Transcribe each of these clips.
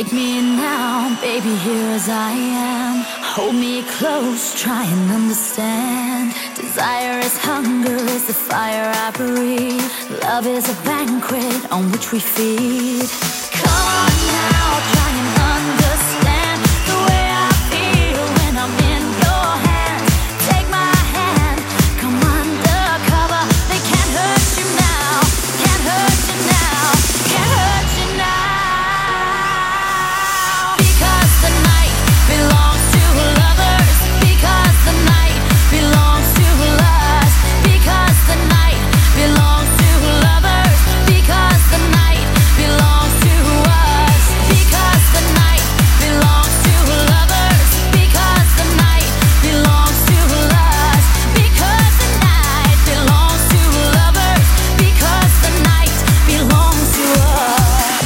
Take me now, baby, here as I am. Hold me close, try and understand. Desire is hunger, is the fire I breathe. Love is a banquet on which we feed. Come on now, try and understand the way I feel when I'm in your hands. Take my hand, come undercover. They can't hurt you now, can't hurt you now, can't hurt you now. Because the night belongs to lovers. Because the night belongs to us. Because the night belongs to lovers. Because the night belongs to us. Because the night belongs to lovers. Because the night belongs to us. Because the night belongs to lovers. Because the night belongs to us.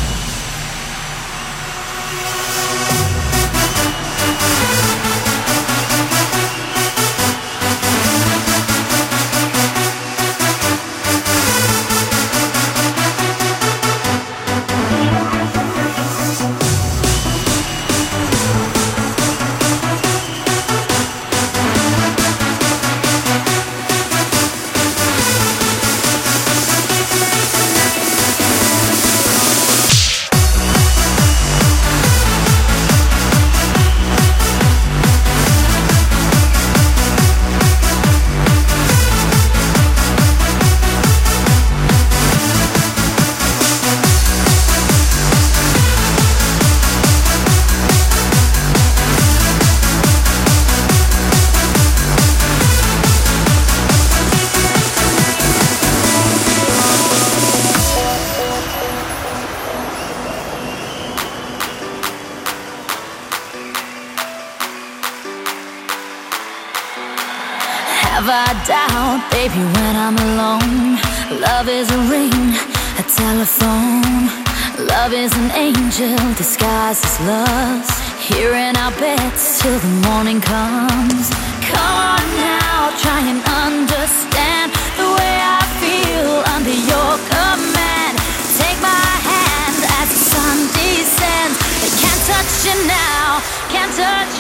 Have I doubt, baby, when I'm alone? Love is a ring, a telephone. Love is an angel disguised as lust. Here in our beds till the morning comes. Come on now, try and understand the way I feel under your command. Take my hand as the sun descends. They can't touch you now, can't touch